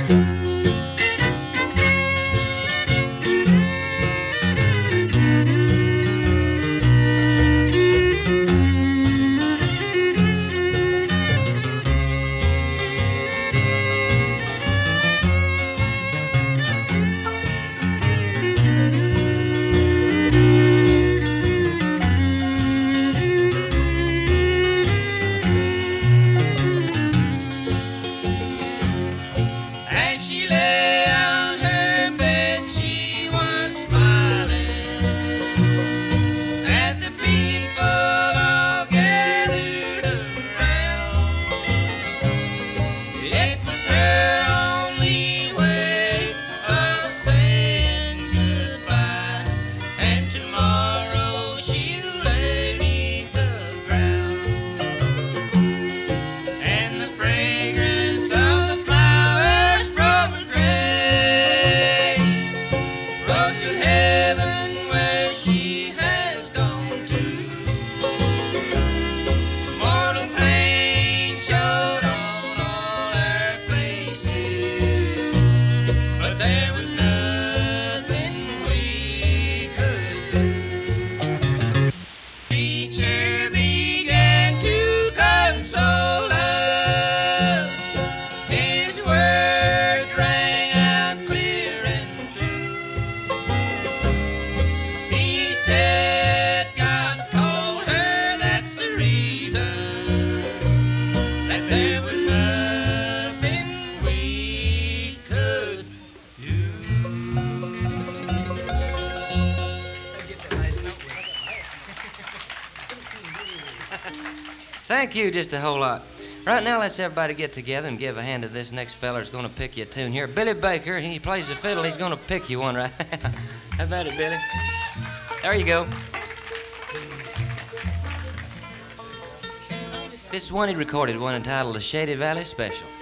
As she lay on her bed, she was smiling at the people all gathered around. It was her only way of saying goodbye, and tomorrow she'll lay beneath the ground. And the fragrance of the flowers from her grave rose to heaven where she has gone to. Mortal pain showed on all our faces, but there was nothing we could do. Preacher began to console us. His words rang out clear and true. He said God called her, that's the reason that there was nothing we could do. Thank you just a whole lot. Right now, let's everybody get together and give a hand to this next fella who's going to pick you a tune here. Billy Baker, he plays the fiddle. He's going to pick you one right now. How about it, Billy? There you go. This is one he recorded, one entitled The Shady Valley Special.